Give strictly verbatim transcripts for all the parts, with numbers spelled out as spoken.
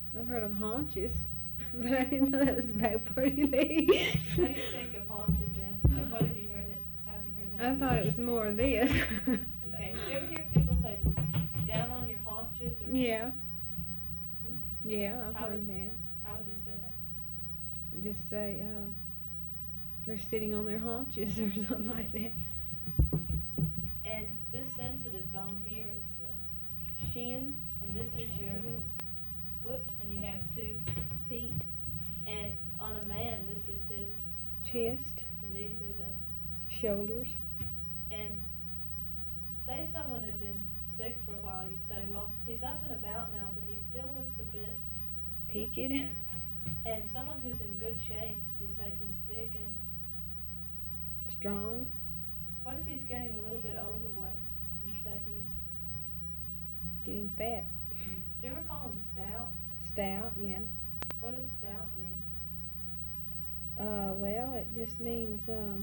I've heard of haunches, but I didn't know that was a back party leg. What do you think of haunches then? Or what have you heard it? How have you heard that I thought it used? was more of this. Okay. Do you ever hear people say down on your haunches or? Yeah, Hmm? yeah, I've How heard would- that. How would they say that? Just say, uh, they're sitting on their haunches or something like that. And this sensitive bone here is the, Shin, and this is your foot, and you have two. feet, And on a man, this is his, chest, and these are the, shoulders. and say if someone had been sick for a while, you'd say, well, he's up and about now, but he still looks a bit, Peaked. and someone who's in good shape, you'd say he's big and, Strong. what if he's getting a little bit overweight? You'd say he's, Getting fat. do you ever call him stout? Stout, yeah. What does stout mean? Uh, well, it just means, um,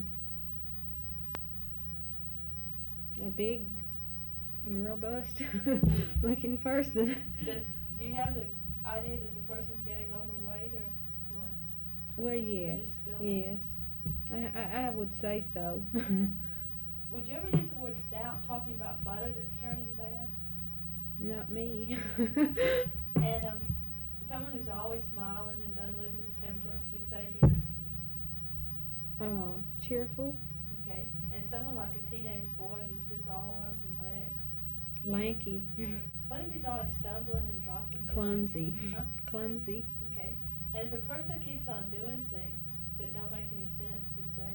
a big and robust looking person. Does, do you have the idea that the person's getting overweight or what? Well, yes, just built. yes. I, I, I would say so. Would you ever use the word stout talking about butter that's turning bad? Not me. And um, someone who's always smiling and doesn't lose his temper, you'd say he's uh, cheerful, okay. And someone like a teenage boy who's just all arms and legs. lanky, What if he's always stumbling and dropping things? clumsy, Huh? clumsy, Okay. And if a person keeps on doing things that don't make any sense, you'd say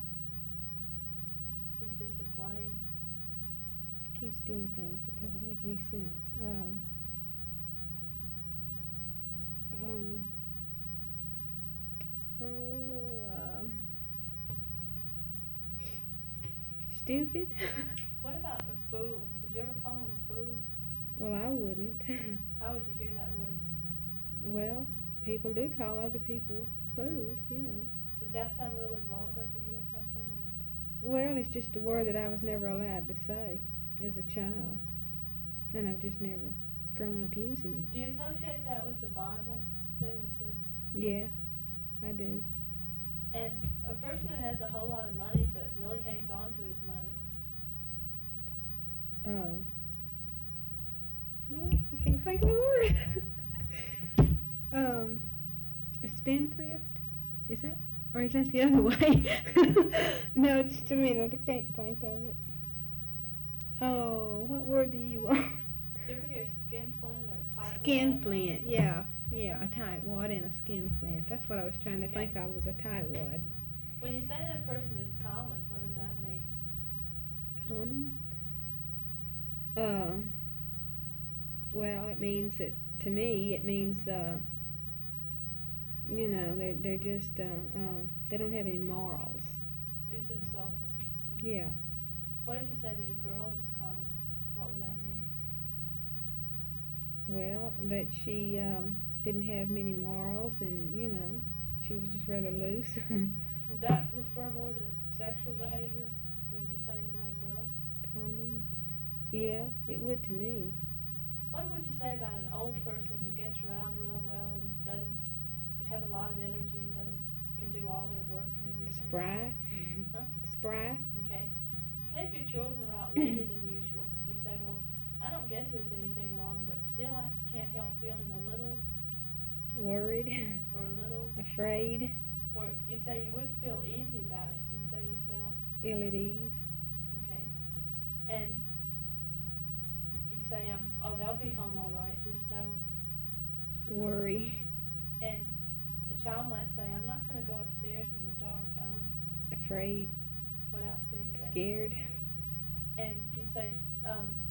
he's just a plain. keeps doing things that doesn't make any sense. Um, um, oh, um, stupid. What about a fool? Would you ever call him a fool? Well, I wouldn't. How would you hear that word? Well, people do call other people fools, you know. Does that sound really vulgar to you or something? Or? Well, it's just a word that I was never allowed to say as a child, and I've just never grown up using it. Do you associate that with the Bible thing that says, Yeah, I do. and a person that has a whole lot of money but really hangs on to his money? Oh. Well, I can't think of the word. um, a spendthrift? Is that? Or is that the other way? No, just a minute. I can't think of it. Oh, what word do you want? Did you ever hear skinflint or tightwad? Skinflint, yeah. Yeah, a tightwad and a skinflint. That's what I was trying to Okay. think of was a tightwad. When you say that a person is common, what does that mean? Common? Uh, well, it means that, to me, it means, uh, you know, they're, they're just, uh, uh, they don't have any morals. It's insulting. Yeah. What if you say that a girl is common? What would that mean? Well, that she, uh, didn't have many morals and, you know, she was just rather loose. Would that refer more to sexual behavior? Would you say about a girl? Common? Yeah, it would to me. What would you say about an old person who gets around real well and doesn't have a lot of energy, doesn't can do all their work and everything? Spry? Huh? Spry? Okay. Say if your children are out later than usual, you say, well, I don't guess there's anything wrong, but still I can't help feeling a little, Worried? or a little, Afraid? or you'd say you wouldn't feel easy about it. You'd say you felt, Ill at ease? okay. And you'd say, um, oh, they'll be home all right, just don't. Worry? And the child might say, I'm not going to go upstairs in the dark. I'm, Afraid? what else do you say? Scared? And you say, um,